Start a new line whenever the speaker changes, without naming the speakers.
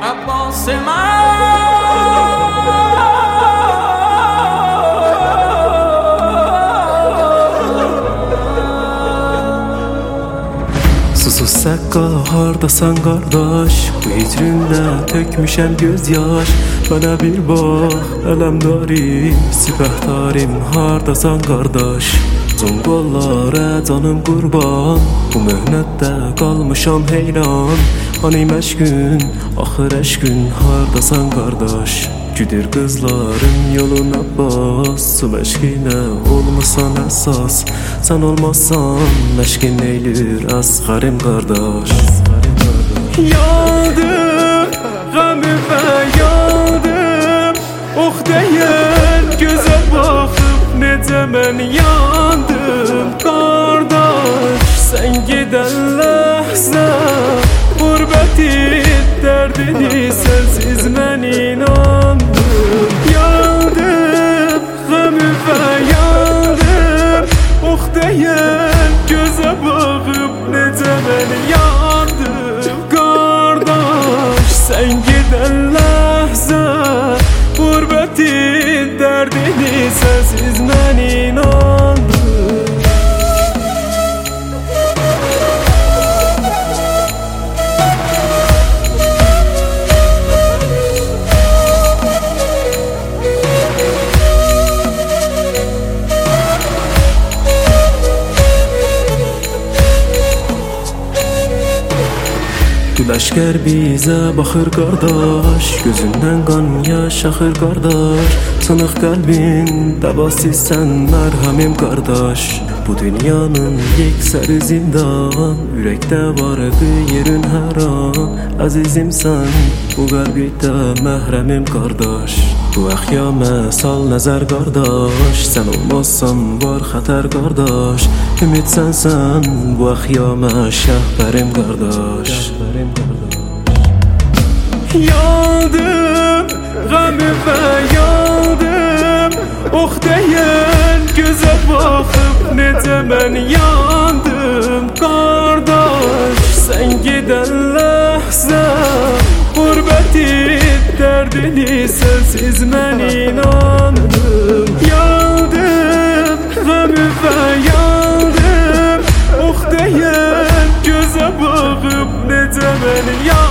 عباس من
Sakka hardasan qardaş, bu hicrimdə tökmüşəm göz yaş. Mənə bir bax, ələmdarim, sipəhdarim, hardasan qardaş. Uzun qollara canım qurban, bu möhnətdə qalmışam heyran. Hani məşqün, axır əşqün, hardasan qardaş. Güdür qızların yoluna bas, su məşqinə olmasan əsas. Sən olmazsan, məşqin neylir əsğərim qardaş. Yandım, qəmimə yandım, ox deyən gözə baxıb necə mən yandım. Qardaş, sən gedən ləhzə, qurbətin dərdini sənsiz mən inandım. Yandım, qəmimə yandım, ox deyən gözə baxıb necə mən yandım. Qardaş, sən gedən ləhzə, qurbətin dərdini sənsiz mən inandım. Ləşkər bizə baxır qardaş, gözündən qan yaş axır qardaş. Sınıq qəlbin dəvasızsən mərhəmim qardaş. Bu dünyanın yeksəri zindan, ürəkdə vardı yerin hər an. Əzizimsən, bu qəlbdə məhrəmim qardaş. Bu əxyamə sal nəzər qardaş, sən olmazsan var xətər qardaş. Ümid sənsən, bu əxyamə şəhbərim qardaş. Yandım, qəmimə yandım, ox deyən gözə baxıb necə mən yandım. Qardaş, sən gedən ləhzə, qurbətin dərdini sənsiz mən inandım. Yandım, qəmimə yandım, ox deyən gözə baxıb necə mən yandım.